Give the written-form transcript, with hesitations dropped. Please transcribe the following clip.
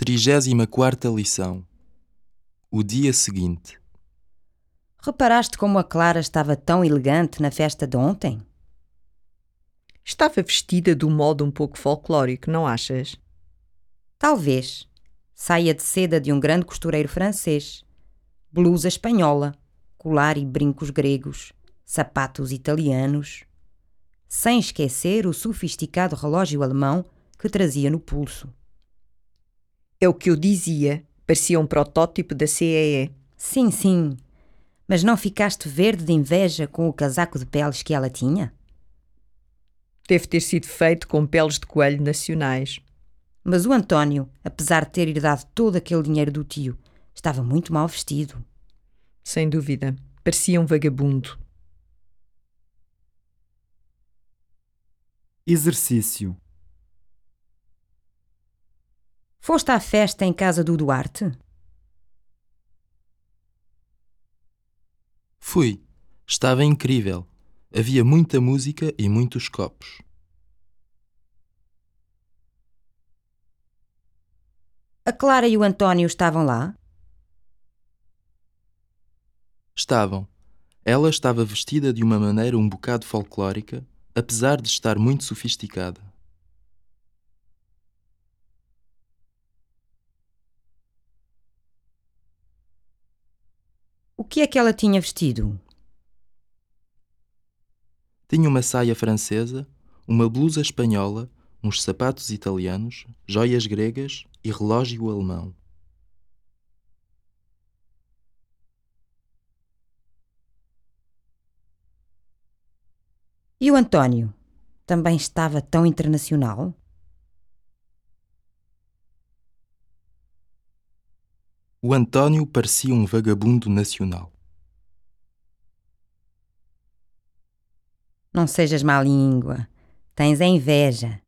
34ª lição. O dia seguinte. Reparaste como a Clara estava tão elegante na festa de ontem? Estava vestida de um modo um pouco folclórico, não achas? Talvez. Saia de seda de um grande costureiro francês, blusa espanhola, colar e brincos gregos, sapatos italianos. Sem esquecer o sofisticado relógio alemão que trazia no pulso. É o que eu dizia. Parecia um protótipo da CEE. Sim, sim. Mas não ficaste verde de inveja com o casaco de peles que ela tinha? Deve ter sido feito com peles de coelho nacionais. Mas o António, apesar de ter herdado todo aquele dinheiro do tio, estava muito mal vestido. Sem dúvida. Parecia um vagabundo. Exercício. Foste à festa em casa do Duarte? Fui. Estava incrível. Havia muita música e muitos copos. A Clara e o António estavam lá? Estavam. Ela estava vestida de uma maneira um bocado folclórica, apesar de estar muito sofisticada. O que é que ela tinha vestido? Tinha uma saia francesa, uma blusa espanhola, uns sapatos italianos, joias gregas e relógio alemão. E o António? Também estava tão internacional? O António parecia um vagabundo nacional. Não sejas má língua. Tens a inveja.